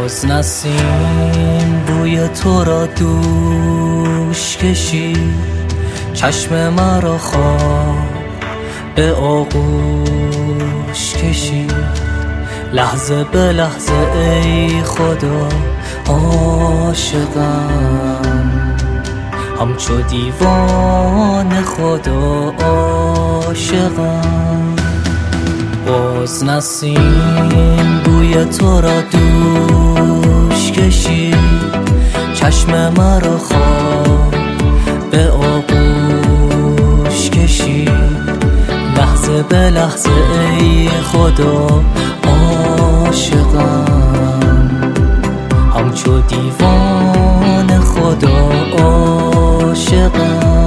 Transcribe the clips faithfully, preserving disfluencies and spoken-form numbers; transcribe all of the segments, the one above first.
باز نسیم بوی تو را دوش کشید، چشم مرا خواب به آغوش کشید. لحظه به لحظه ای خدا عاشقم، همچو دیوان خدا عاشقم. باز نسیم بوی تو را دوش کشید، چشم مرا خواب به آغوش کشید. لحظه به لحظه ای خدا عاشقم، همچو دیوان خدا عاشقم.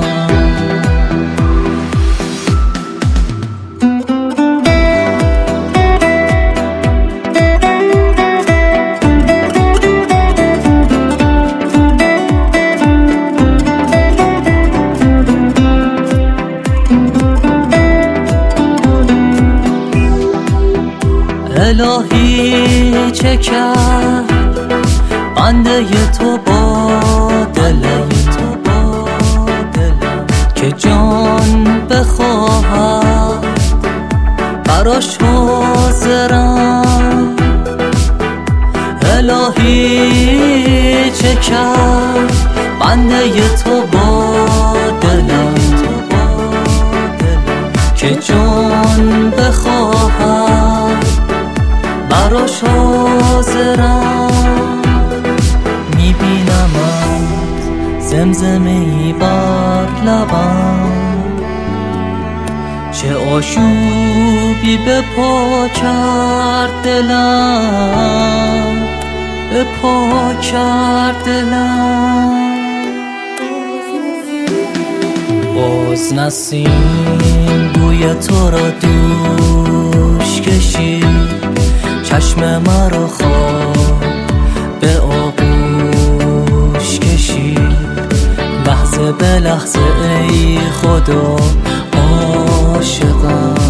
الهی چه کرد بنده تو با دلم، که جان بخواهد براش حاضرم. الهی چه کرد بنده تو با دلم، که جان بخواهد براش حاضرم. میبینمت زمزمه‌ای بر لبم، چه آشوبی به پا کرد دلم، به پا کرد دلم. باز نسیم بوی تو را دوش کشید، چشم مرا خواب به آغوش کشید. لحظه به لحظه ای خدا عاشقم،